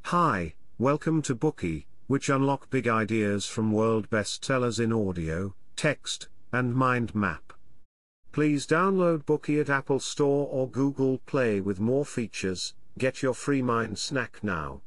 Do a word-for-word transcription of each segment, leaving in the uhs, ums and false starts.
Hi, welcome to Bookey, which unlock big ideas from world bestsellers in audio, text, and mind map. Please download Bookey at Apple Store or Google Play with more features. Get your free mind snack now.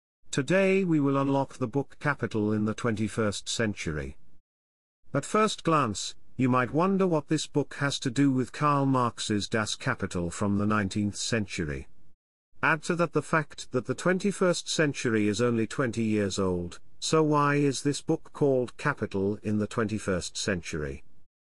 Today we will unlock the book Capital in the twenty-first Century. At first glance, you might wonder what this book has to do with Karl Marx's Das Kapital from the nineteenth century. Add to that the fact that the twenty-first century is only twenty years old, so why is this book called Capital in the twenty-first century?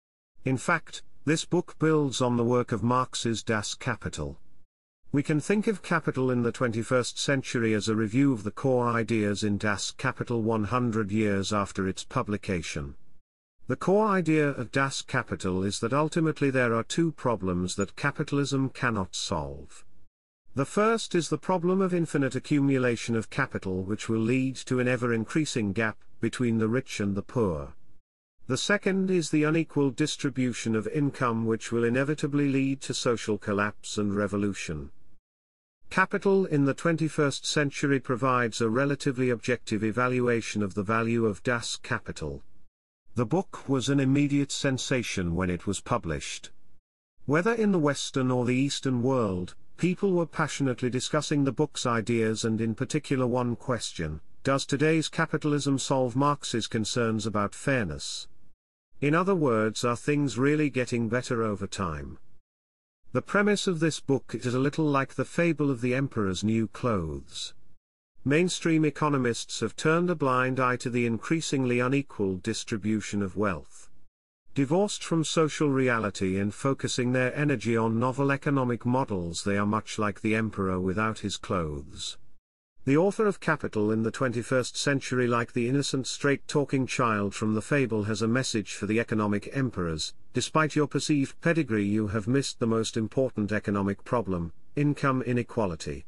In fact, this book builds on the work of Marx's Das Kapital. We can think of Capital in the twenty-first century as a review of the core ideas in Das Kapital one hundred years after its publication. The core idea of Das Kapital is that ultimately there are two problems that capitalism cannot solve. The first is the problem of infinite accumulation of capital, which will lead to an ever-increasing gap between the rich and the poor. The second is the unequal distribution of income, which will inevitably lead to social collapse and revolution. Capital in the twenty-first century provides a relatively objective evaluation of the value of Das Kapital. The book was an immediate sensation when it was published. Whether in the Western or the Eastern world, people were passionately discussing the book's ideas, and in particular one question: does today's capitalism solve Marx's concerns about fairness? In other words, are things really getting better over time? The premise of this book is a little like the fable of the emperor's new clothes. Mainstream economists have turned a blind eye to the increasingly unequal distribution of wealth. Divorced from social reality and focusing their energy on novel economic models, they are much like the emperor without his clothes. The author of Capital in the twenty-first century, like the innocent straight-talking child from the fable, has a message for the economic emperors: despite your perceived pedigree, you have missed the most important economic problem, income inequality.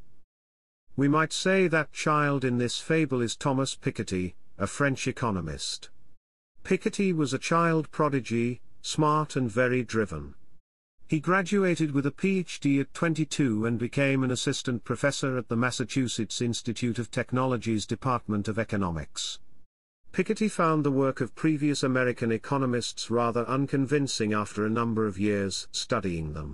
We might say that child in this fable is Thomas Piketty, a French economist. Piketty was a child prodigy, smart and very driven. He graduated with a P H D at twenty-two and became an assistant professor at the Massachusetts Institute of Technology's Department of Economics. Piketty found the work of previous American economists rather unconvincing after a number of years studying them.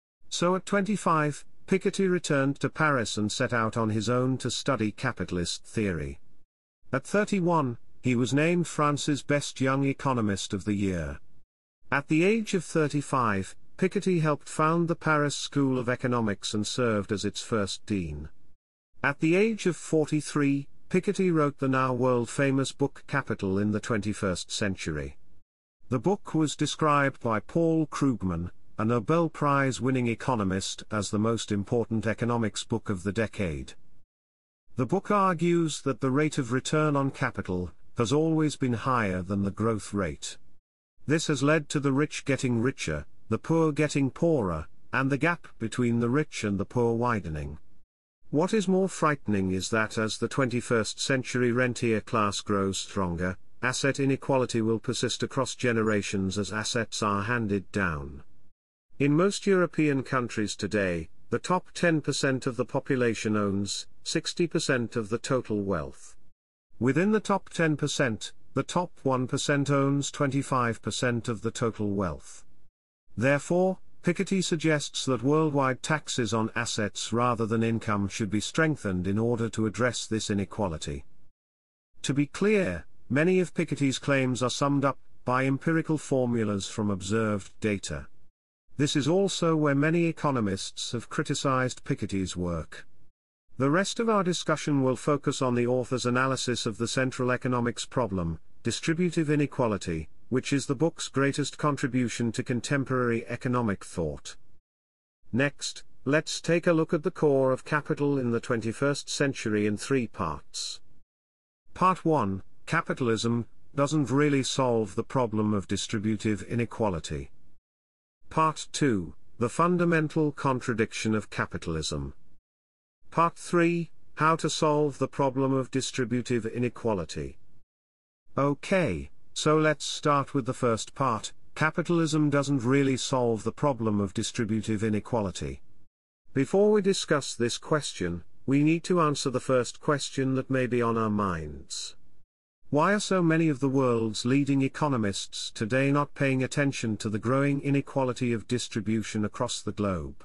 So at twenty-five, Piketty returned to Paris and set out on his own to study capitalist theory. At thirty-one, he was named France's best young economist of the year. At the age of thirty-five, Piketty helped found the Paris School of Economics and served as its first dean. At the age of forty-three, Piketty wrote the now world-famous book Capital in the twenty-first century. The book was described by Paul Krugman, a Nobel Prize-winning economist, as the most important economics book of the decade. The book argues that the rate of return on capital has always been higher than the growth rate. This has led to the rich getting richer, the poor getting poorer, and the gap between the rich and the poor widening. What is more frightening is that as the twenty-first century rentier class grows stronger, asset inequality will persist across generations as assets are handed down. In most European countries today, the top ten percent of the population owns sixty percent of the total wealth. Within the top ten percent, the top one percent owns twenty-five percent of the total wealth. Therefore, Piketty suggests that worldwide taxes on assets rather than income should be strengthened in order to address this inequality. To be clear, many of Piketty's claims are summed up by empirical formulas from observed data. This is also where many economists have criticized Piketty's work. The rest of our discussion will focus on the author's analysis of the central economics problem, distributive inequality, which is the book's greatest contribution to contemporary economic thought. Next, let's take a look at the core of Capital in the twenty-first century in three parts. Part one: Capitalism doesn't really solve the problem of distributive inequality. Part two: The fundamental contradiction of capitalism. Part three: How to solve the problem of distributive inequality. Okay, so let's start with the first part. Capitalism doesn't really solve the problem of distributive inequality. Before we discuss this question, we need to answer the first question that may be on our minds. Why are so many of the world's leading economists today not paying attention to the growing inequality of distribution across the globe?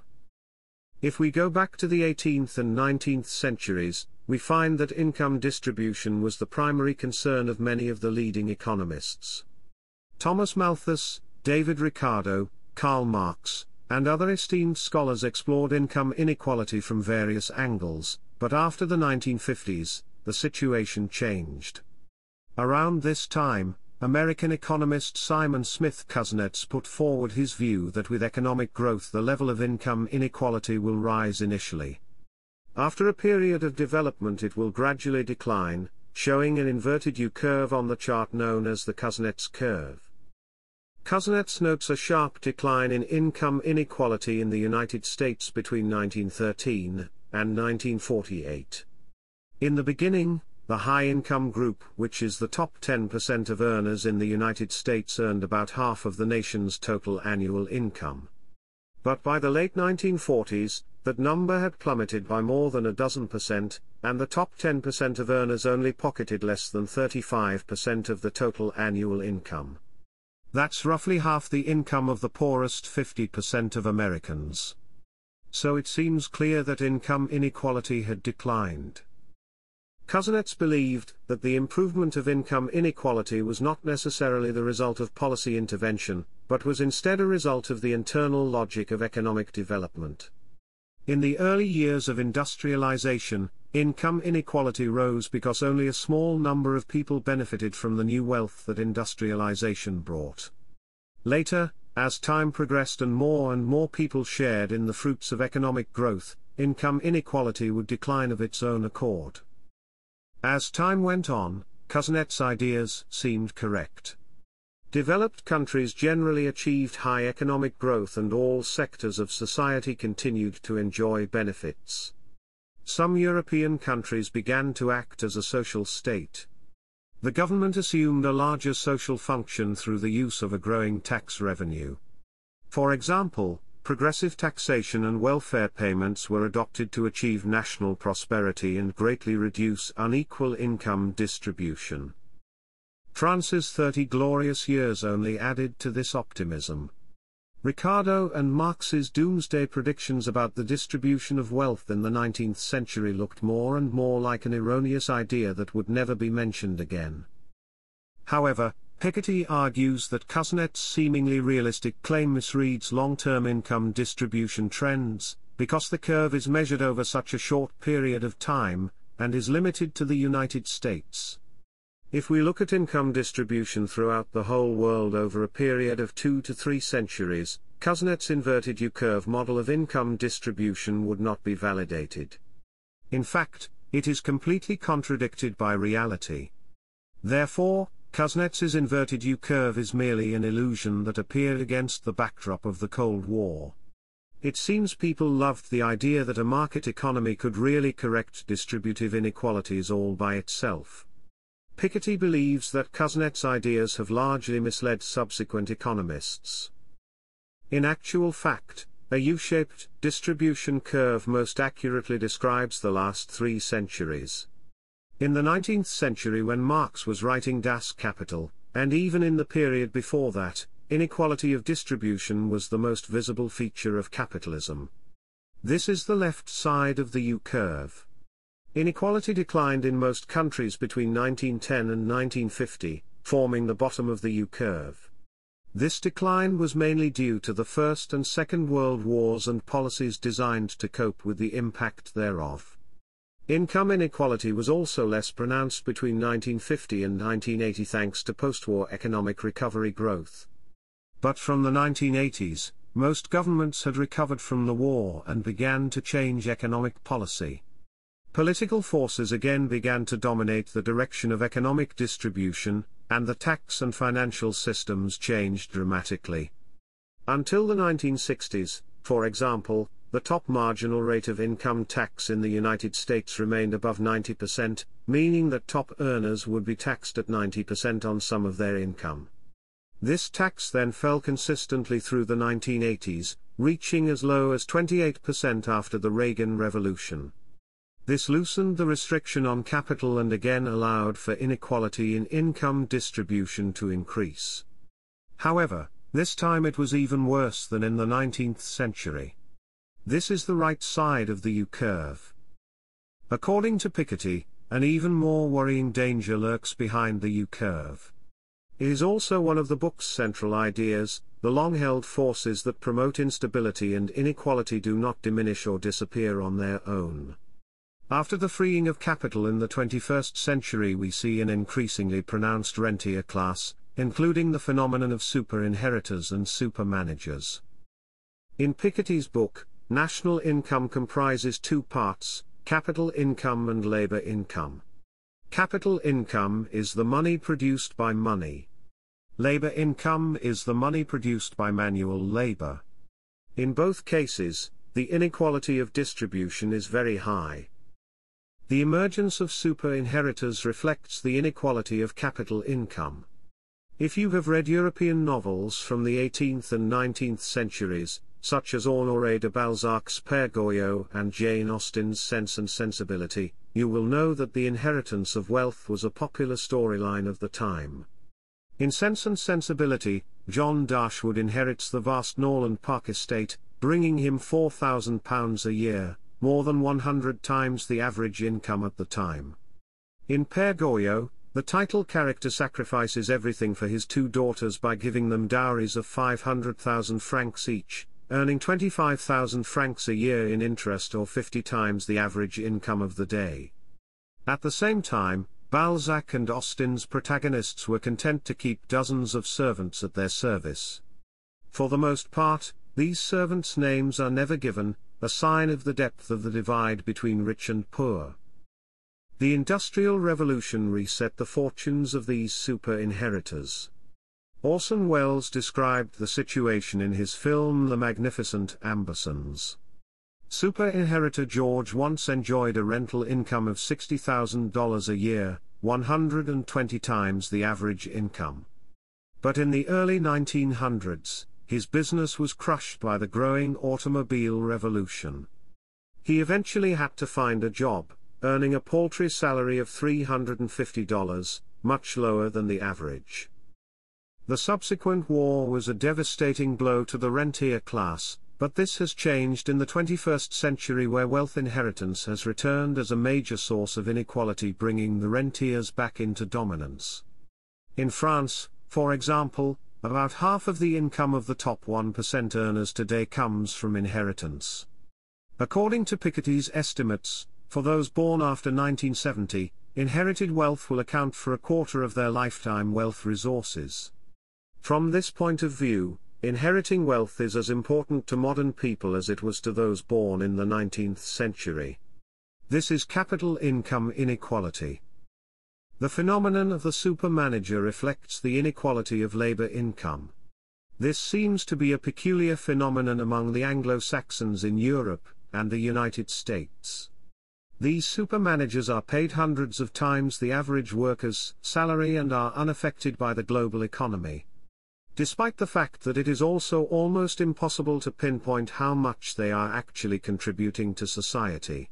If we go back to the eighteenth and nineteenth centuries, we find that income distribution was the primary concern of many of the leading economists. Thomas Malthus, David Ricardo, Karl Marx, and other esteemed scholars explored income inequality from various angles, but after the nineteen fifties, the situation changed. Around this time, American economist Simon Smith Kuznets put forward his view that with economic growth the level of income inequality will rise initially. After a period of development it will gradually decline, showing an inverted U-curve on the chart known as the Kuznets curve. Kuznets notes a sharp decline in income inequality in the United States between nineteen thirteen and nineteen forty-eight. In the beginning, the high-income group, which is the top ten percent of earners in the United States, earned about half of the nation's total annual income. But by the late nineteen forties, that number had plummeted by more than a dozen percent, and the top ten percent of earners only pocketed less than thirty-five percent of the total annual income. That's roughly half the income of the poorest fifty percent of Americans. So it seems clear that income inequality had declined. Kuznets believed that the improvement of income inequality was not necessarily the result of policy intervention, but was instead a result of the internal logic of economic development. In the early years of industrialization, income inequality rose because only a small number of people benefited from the new wealth that industrialization brought. Later, as time progressed and more and more people shared in the fruits of economic growth, income inequality would decline of its own accord. As time went on, Kuznets' ideas seemed correct. Developed countries generally achieved high economic growth and all sectors of society continued to enjoy benefits. Some European countries began to act as a social state. The government assumed a larger social function through the use of a growing tax revenue. For example, progressive taxation and welfare payments were adopted to achieve national prosperity and greatly reduce unequal income distribution. France's thirty glorious years only added to this optimism. Ricardo and Marx's doomsday predictions about the distribution of wealth in the nineteenth century looked more and more like an erroneous idea that would never be mentioned again. However, Piketty argues that Kuznets' seemingly realistic claim misreads long-term income distribution trends, because the curve is measured over such a short period of time, and is limited to the United States. If we look at income distribution throughout the whole world over a period of two to three centuries, Kuznets' inverted U-curve model of income distribution would not be validated. In fact, it is completely contradicted by reality. Therefore, Kuznets' inverted U-curve is merely an illusion that appeared against the backdrop of the Cold War. It seems people loved the idea that a market economy could really correct distributive inequalities all by itself. Piketty believes that Kuznets' ideas have largely misled subsequent economists. In actual fact, a U-shaped distribution curve most accurately describes the last three centuries. In the nineteenth century, when Marx was writing Das Kapital, and even in the period before that, inequality of distribution was the most visible feature of capitalism. This is the left side of the U-curve. Inequality declined in most countries between nineteen ten and nineteen fifty, forming the bottom of the U-curve. This decline was mainly due to the First and Second World Wars and policies designed to cope with the impact thereof. Income inequality was also less pronounced between nineteen fifty and nineteen eighty thanks to post-war economic recovery growth. But from the nineteen eighties, most governments had recovered from the war and began to change economic policy. Political forces again began to dominate the direction of economic distribution, and the tax and financial systems changed dramatically. Until the nineteen sixties, for example, the top marginal rate of income tax in the United States remained above ninety percent, meaning that top earners would be taxed at ninety percent on some of their income. This tax then fell consistently through the nineteen eighties, reaching as low as twenty-eight percent after the Reagan Revolution. This loosened the restriction on capital and again allowed for inequality in income distribution to increase. However, this time it was even worse than in the nineteenth century. This is the right side of the U-curve. According to Piketty, an even more worrying danger lurks behind the U-curve. It is also one of the book's central ideas: the long-held forces that promote instability and inequality do not diminish or disappear on their own. After the freeing of capital in the twenty-first century, we see an increasingly pronounced rentier class, including the phenomenon of super-inheritors and super-managers. In Piketty's book, national income comprises two parts: capital income and labor income. Capital income is the money produced by money. Labor income is the money produced by manual labor. In both cases, the inequality of distribution is very high. The emergence of super-inheritors reflects the inequality of capital income. If you have read European novels from the eighteenth and nineteenth centuries, such as Honoré de Balzac's Père Goriot and Jane Austen's Sense and Sensibility, you will know that the inheritance of wealth was a popular storyline of the time. In Sense and Sensibility, John Dashwood inherits the vast Norland Park estate, bringing him four thousand pounds a year, more than one hundred times the average income at the time. In Père Goriot, the title character sacrifices everything for his two daughters by giving them dowries of five hundred thousand francs each, earning twenty-five thousand francs a year in interest, or fifty times the average income of the day. At the same time, Balzac and Austen's protagonists were content to keep dozens of servants at their service. For the most part, these servants' names are never given, a sign of the depth of the divide between rich and poor. The Industrial Revolution reset the fortunes of these super-inheritors. Orson Welles described the situation in his film The Magnificent Ambersons. Super-inheritor George once enjoyed a rental income of sixty thousand dollars a year, one hundred twenty times the average income. But in the early nineteen hundreds, his business was crushed by the growing automobile revolution. He eventually had to find a job, earning a paltry salary of three hundred fifty dollars, much lower than the average. The subsequent war was a devastating blow to the rentier class, but this has changed in the twenty-first century, where wealth inheritance has returned as a major source of inequality, bringing the rentiers back into dominance. In France, for example, about half of the income of the top one percent earners today comes from inheritance. According to Piketty's estimates, for those born after nineteen seventy, inherited wealth will account for a quarter of their lifetime wealth resources. From this point of view, inheriting wealth is as important to modern people as it was to those born in the nineteenth century. This is capital income inequality. The phenomenon of the supermanager reflects the inequality of labor income. This seems to be a peculiar phenomenon among the Anglo-Saxons in Europe and the United States. These supermanagers are paid hundreds of times the average worker's salary and are unaffected by the global economy. Despite the fact that it is also almost impossible to pinpoint how much they are actually contributing to society.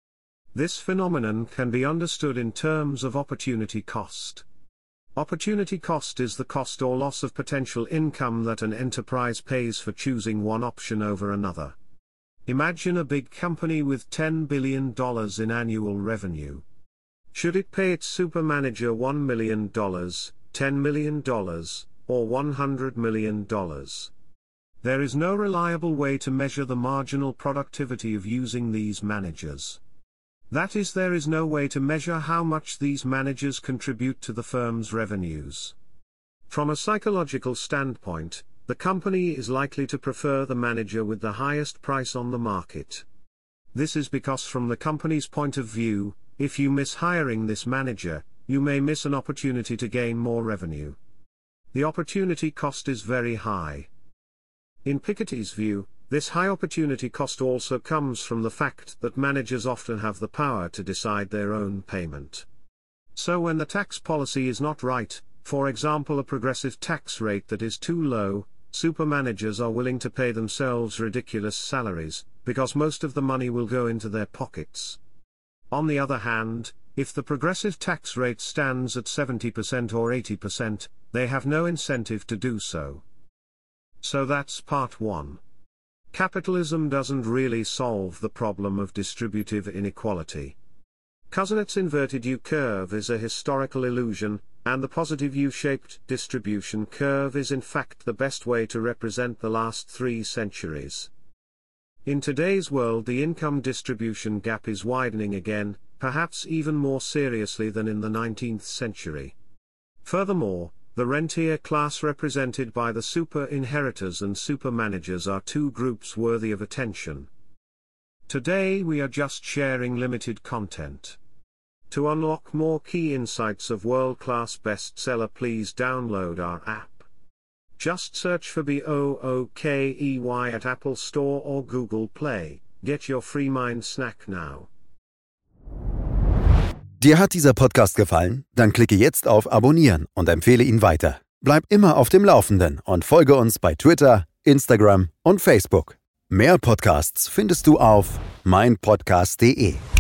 This phenomenon can be understood in terms of opportunity cost. Opportunity cost is the cost or loss of potential income that an enterprise pays for choosing one option over another. Imagine a big company with ten billion dollars in annual revenue. Should it pay its supermanager one million dollars, ten million dollars, or one hundred million dollars? There is no reliable way to measure the marginal productivity of using these managers. That is, there is no way to measure how much these managers contribute to the firm's revenues. From a psychological standpoint, the company is likely to prefer the manager with the highest price on the market. This is because from the company's point of view, if you miss hiring this manager, you may miss an opportunity to gain more revenue. The opportunity cost is very high. In Piketty's view, this high opportunity cost also comes from the fact that managers often have the power to decide their own payment. So when the tax policy is not right, for example a progressive tax rate that is too low, supermanagers are willing to pay themselves ridiculous salaries, because most of the money will go into their pockets. On the other hand, if the progressive tax rate stands at seventy percent or eighty percent, they have no incentive to do so. So that's part one. Capitalism doesn't really solve the problem of distributive inequality. Cousinet's inverted U-curve is a historical illusion, and the positive U-shaped distribution curve is in fact the best way to represent the last three centuries. In today's world, the income distribution gap is widening again, perhaps even more seriously than in the nineteenth century. Furthermore, the rentier class represented by the super-inheritors and super-managers are two groups worthy of attention. Today we are just sharing limited content. To unlock more key insights of world-class bestseller, please download our app. Just search for B O O K E Y at Apple Store or Google Play. Get your free mind snack now. Dir hat dieser Podcast gefallen? Dann klicke jetzt auf Abonnieren und empfehle ihn weiter. Bleib immer auf dem Laufenden und folge uns bei Twitter, Instagram und Facebook. Mehr Podcasts findest du auf mein podcast punkt de.